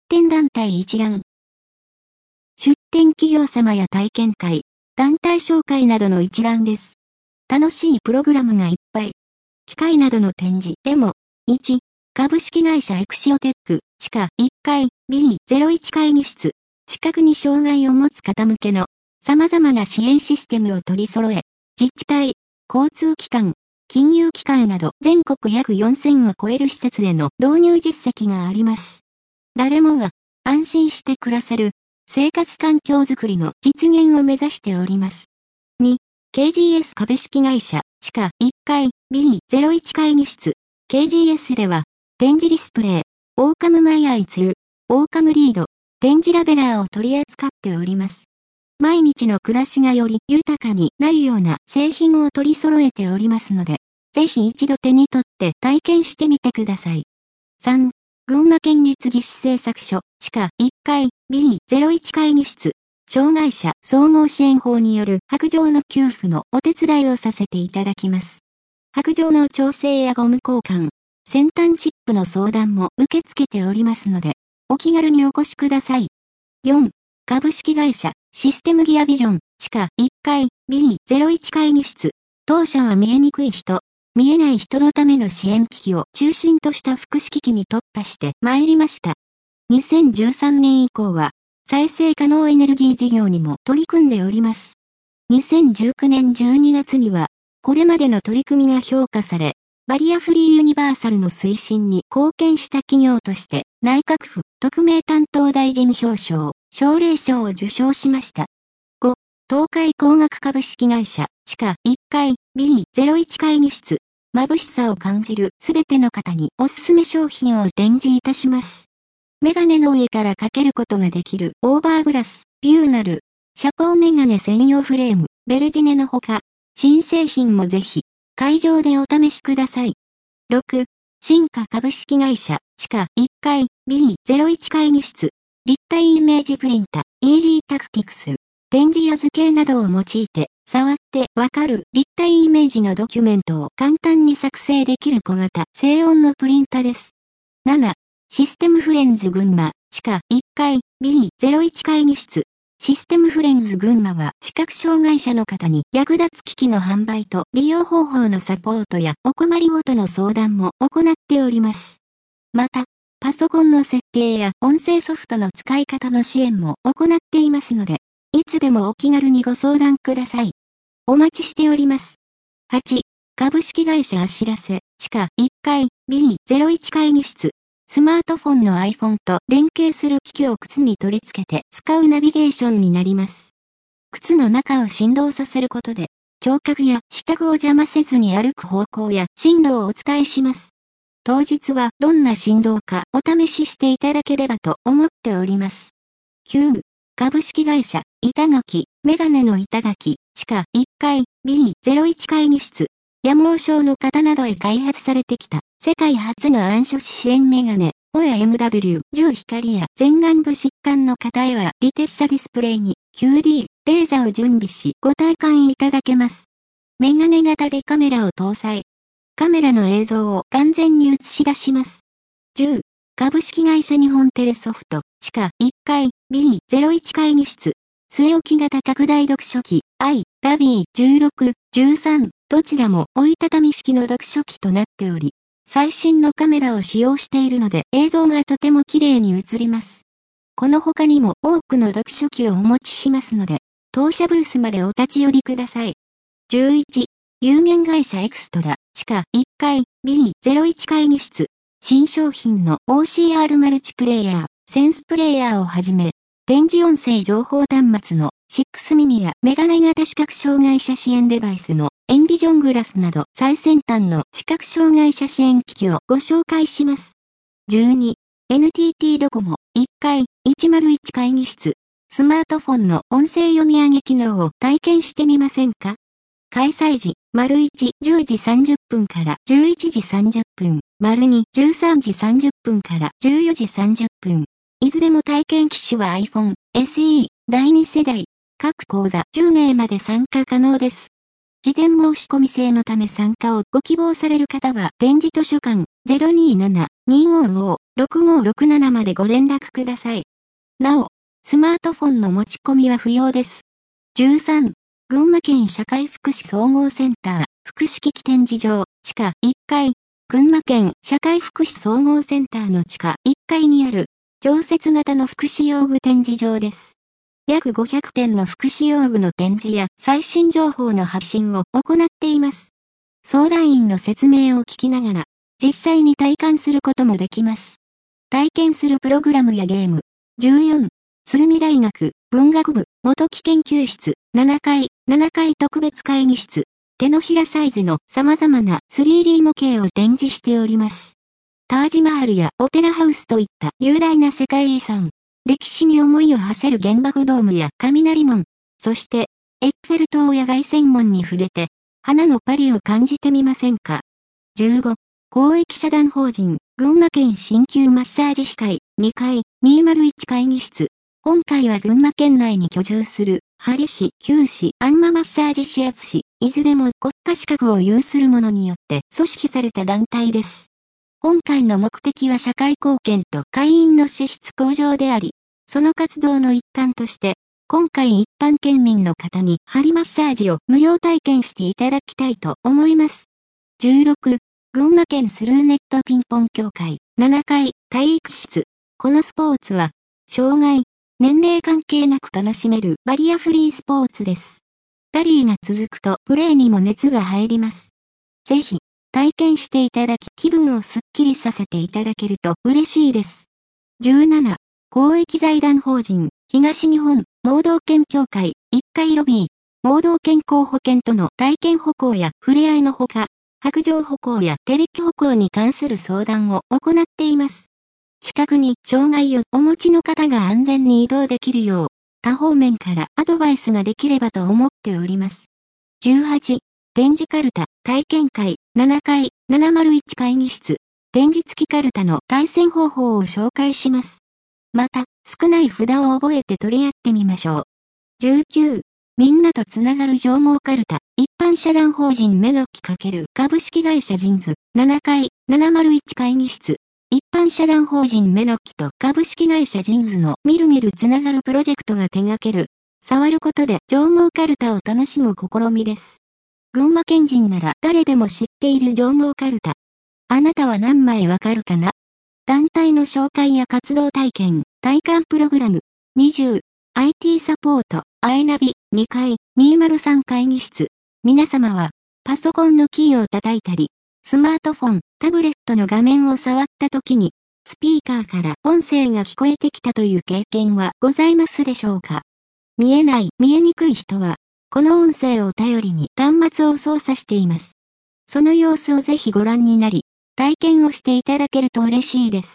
展団体一覧。出展企業様や体験会、団体紹介などの一覧です。楽しいプログラムがいっぱい。機械などの展示。エモ。1、株式会社エクシオテック、地下1階、B01 会議室。視覚に障害を持つ方向けの様々な支援システムを取り揃え、自治体、交通機関、金融機関など全国約4000を超える施設での導入実績があります。誰もが安心して暮らせる生活環境づくりの実現を目指しております。2、KGS 株式会社地下1階 B01 会議室。KGS では展示ディスプレイ、オーカムマイアイツー、オーカムリード、展示ラベラーを取り扱っております。毎日の暮らしがより豊かになるような製品を取り揃えておりますので、ぜひ一度手に取って体験してみてください。3、群馬県立技師製作所地下1階 B01 会議室。障害者総合支援法による白杖の給付のお手伝いをさせていただきます。白杖の調整やゴム交換、先端チップの相談も受け付けておりますので、お気軽にお越しください。4、株式会社システムギアビジョン地下1階 B01 会議室。当社は見えにくい人、見えない人のための支援機器を中心とした福祉機器に特化して参りました。2013年以降は再生可能エネルギー事業にも取り組んでおります。2019年12月にはこれまでの取り組みが評価され、バリアフリーユニバーサルの推進に貢献した企業として内閣府特命担当大臣表彰、奨励賞を受賞しました。5、東海工学株式会社地下1階 B01 会議室。眩しさを感じるすべての方におすすめ商品を展示いたします。メガネの上からかけることができるオーバーグラス、ビューナル、遮光メガネ専用フレーム、ベルジネのほか、新製品もぜひ、会場でお試しください。6、新華株式会社地下1階 B01 会議室。立体イメージプリンタ、イージータクティクス。展示や図形などを用いて、触ってわかる立体イメージのドキュメントを簡単に作成できる小型、静音のプリンタです。7、システムフレンズ群馬、地下1階 B01 会議室。システムフレンズ群馬は視覚障害者の方に役立つ機器の販売と利用方法のサポートやお困りごとの相談も行っております。また、パソコンの設定や音声ソフトの使い方の支援も行っていますので、いつでもお気軽にご相談ください。お待ちしております。8、株式会社あしらせ地下1階 B01 会議室。スマートフォンの iPhone と連携する機器を靴に取り付けて使うナビゲーションになります。靴の中を振動させることで、聴覚や視覚を邪魔せずに歩く方向や進路をお伝えします。当日はどんな振動かお試ししていただければと思っております。9、株式会社板垣メガネの板垣地下1階 B01 会議室。夜盲症の方などへ開発されてきた世界初の暗所視支援メガネ、ホヤ MW10 光や前眼部疾患の方へはリテッサディスプレイに QD レーザを準備しご体感いただけます。メガネ型でカメラを搭載。カメラの映像を完全に映し出します。10、株式会社日本テレソフト地下1階 B01 会議室。据え置き型拡大読書機 ラビー16、13どちらも折りたたみ式の読書機となっており、最新のカメラを使用しているので映像がとても綺麗に映ります。この他にも多くの読書機をお持ちしますので、当社ブースまでお立ち寄りください。11、有限会社エクストラ地下1階 B01 会議室。新商品の OCR マルチプレイヤー、センスプレイヤーをはじめ、展示音声情報端末の6ミニやメガネ型視覚障害者支援デバイスのエンビジョングラスなど最先端の視覚障害者支援機器をご紹介します。12、NTT ドコモ1階101会議室。スマートフォンの音声読み上げ機能を体験してみませんか？開催時、1、10時30分から11時30分、2、13時30分から14時30分。いずれも体験機種は iPhone SE 第2世代。各講座10名まで参加可能です。 事前申し込み制のため参加をご希望される方は、電磁図書館 027-255-6567 までご連絡ください。なお、スマートフォンの持ち込みは不要です。13、群馬県社会福祉総合センター、福祉機器展示場、地下1階、群馬県社会福祉総合センターの地下1階にある、常設型の福祉用具展示場です。約500点の福祉用具の展示や最新情報の発信を行っています。相談員の説明を聞きながら、実際に体感することもできます。体験するプログラムやゲーム。14、鶴見大学文学部元木研究室7階特別会議室。手のひらサイズの様々な 3D 模型を展示しております。タージマールやオペラハウスといった雄大な世界遺産。歴史に思いを馳せる原爆ドームや雷門、そしてエッフェル塔や凱旋門に触れて、花のパリを感じてみませんか。15、公益社団法人群馬県鍼灸マッサージ師会2階201会議室。本会は群馬県内に居住する針師、灸師、あんまマッサージ指圧師、いずれも国家資格を有する者によって組織された団体です。本会の目的は社会貢献と会員の資質向上であり、その活動の一環として、今回一般県民の方に針マッサージを無料体験していただきたいと思います。16、群馬県スルーネットピンポン協会7階体育室。このスポーツは、障害、年齢関係なく楽しめるバリアフリースポーツです。ラリーが続くとプレーにも熱が入ります。ぜひ、体験していただき気分をすっきりさせていただけると嬉しいです。17、公益財団法人、東日本、盲導犬協会、1階ロビー、盲導健康保険との体験歩行や触れ合いのほか、白状歩行や手引き歩行に関する相談を行っています。視覚に障害をお持ちの方が安全に移動できるよう、多方面からアドバイスができればと思っております。18、展示カルタ、体験会、7階、701会議室、展示付きカルタの対戦方法を紹介します。また、少ない札を覚えて取り合ってみましょう。19、みんなとつながる上毛カルタ、一般社団法人メノキ×株式会社ジンズ、7階、701会議室、一般社団法人メノキと株式会社ジンズのみるみるつながるプロジェクトが手掛ける、触ることで上毛カルタを楽しむ試みです。群馬県人なら誰でも知っている上毛カルタ。あなたは何枚わかるかな？団体の紹介や活動体験、体感プログラム。20、IT サポート、アイナビ、2階、203会議室。皆様は、パソコンのキーを叩いたり、スマートフォン、タブレットの画面を触った時に、スピーカーから音声が聞こえてきたという経験はございますでしょうか？見えない、見えにくい人は、この音声を頼りに端末を操作しています。その様子をぜひご覧になり、体験をしていただけると嬉しいです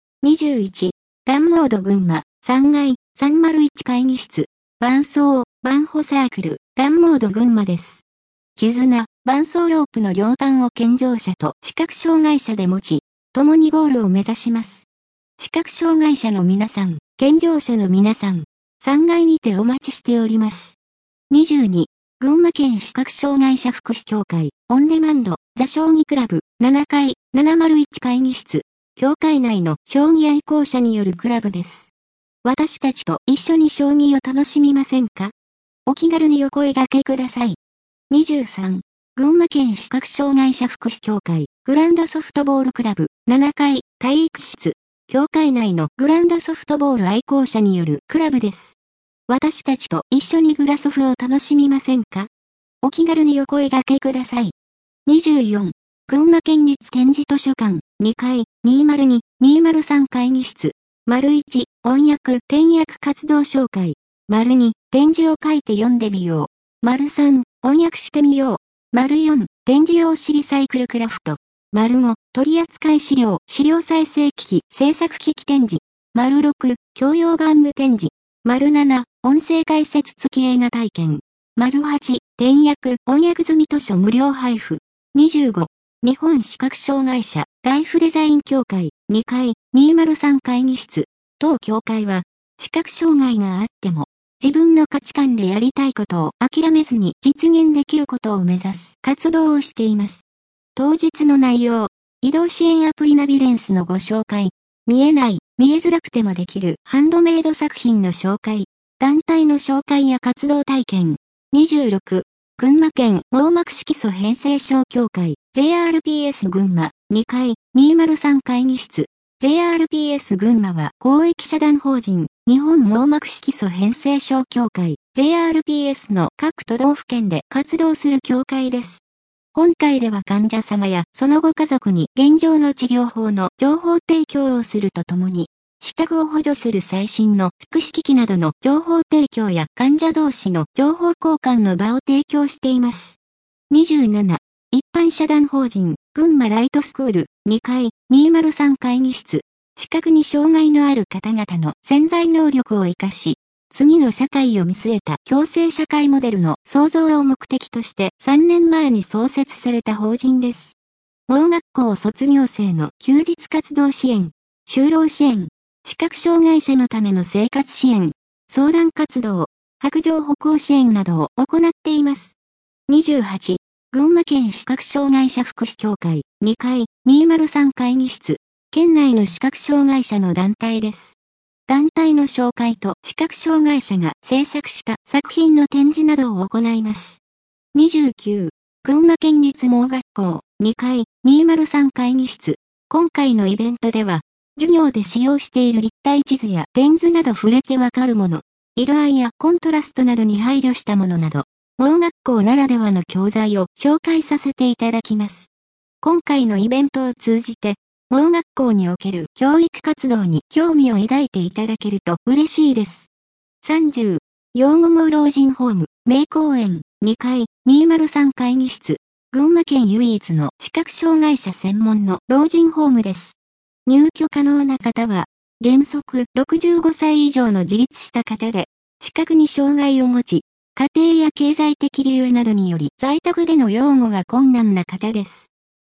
。21、ランモード群馬、3階、301会議室、伴走、伴歩サークル、ランモード群馬です。絆、伴走ロープの両端を健常者と視覚障害者で持ち、共にゴールを目指します。視覚障害者の皆さん、健常者の皆さん、3階にてお待ちしております。22、群馬県視覚障害者福祉協会、オンデマンド、ザ将棋クラブ、7階、701会議室、協会内の将棋愛好者によるクラブです。私たちと一緒に将棋を楽しみませんか？お気軽にお声掛けください。23、群馬県視覚障害者福祉協会、グランドソフトボールクラブ、7階、体育室、協会内のグランドソフトボール愛好者によるクラブです。私たちと一緒にグラソフを楽しみませんか？お気軽にお声掛けください。24、群馬県立展示図書館、2階、202、203会議室、1、音訳、点訳活動紹介、2、展示を書いて読んでみよう。3、音訳してみよう。4、展示用紙リサイクルクラフト。5、取扱資料、資料再生機器、制作機器展示。6、教養玩具展示。7、音声解説付き映画体験。8、点訳、翻訳済み図書無料配布。25、日本視覚障害者、ライフデザイン協会、2階、203会議室。当協会は、視覚障害があっても、 自分の価値観でやりたいことを諦めずに実現できることを目指す活動をしています。当日の内容、移動支援アプリナビレンスのご紹介、見えない、見えづらくてもできるハンドメイド作品の紹介、団体の紹介や活動体験。26、群馬県網膜色素変性症協会 JRPS 群馬2階203会議室 JRPS 群馬は公益社団法人日本網膜色素変性症協会 JRPS の各都道府県で活動する協会です。本会では患者様やそのご家族に現状の治療法の情報提供をするとともに、視覚を補助する最新の福祉機器などの情報提供や患者同士の情報交換の場を提供しています。27、一般社団法人群馬ライトスクール2階203会議室、視覚に障害のある方々の潜在能力を活かし、次の社会を見据えた共生社会モデルの創造を目的として3年前に創設された法人です。盲学校卒業生の休日活動支援、就労支援、視覚障害者のための生活支援、相談活動、白状歩行支援などを行っています。28、群馬県視覚障害者福祉協会2階203会議室、県内の視覚障害者の団体です。団体の紹介と視覚障害者が制作した作品の展示などを行います。29、群馬県立盲学校2階203会議室。今回のイベントでは、授業で使用している立体地図やレンズなど触れてわかるもの、色合いやコントラストなどに配慮したものなど、盲学校ならではの教材を紹介させていただきます。今回のイベントを通じて、盲学校における教育活動に興味を抱いていただけると嬉しいです。30、養護盲老人ホーム、明公園、2階、203会議室、群馬県唯一の視覚障害者専門の老人ホームです。入居可能な方は、原則65歳以上の自立した方で、視覚に障害を持ち、家庭や経済的理由などにより在宅での養護が困難な方です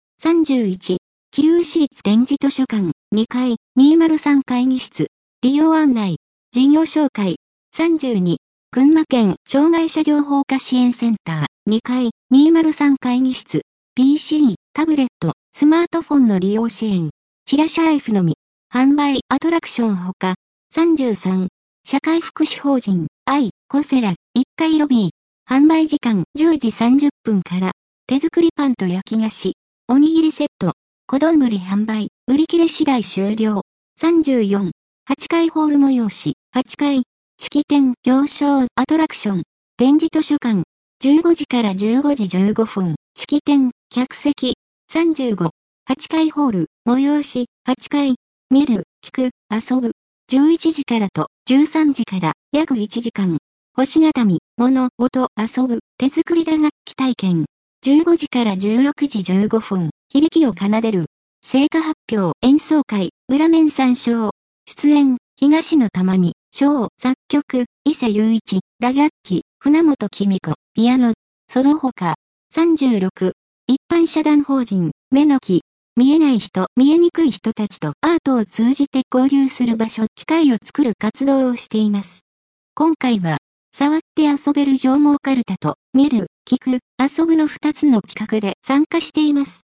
。31、桐生市立展示図書館2階203会議室利用案内事業紹介32群馬県障害者情報化支援センター2階203会議室 PC タブレットスマートフォンの利用支援チラシ配布のみ販売アトラクションほか33社会福祉法人愛コセラ1階ロビー販売時間10時30分から手作りパンと焼き菓子おにぎりセット小丼販売、売り切れ次第終了。34、8階ホール催し、8階、式典、表彰、アトラクション、展示図書館、15時から15時15分、式典、客席、35、8階ホール、催し、8階、見る、聞く、遊ぶ、11時からと13時から約1時間、星畳、物、音、遊ぶ、手作り打楽器体験、15時から16時15分、響きを奏でる。成果発表、演奏会、裏面参照。出演、東野玉美、唱、作曲、伊勢雄一、打楽器、船本紀美子、ピアノ。その他、36、一般社団法人、目の木。見えない人、見えにくい人たちとアートを通じて交流する場所、機会を作る活動をしています。今回は、触って遊べる上毛かるたと、見る、聞く、遊ぶの2つの企画で参加しています。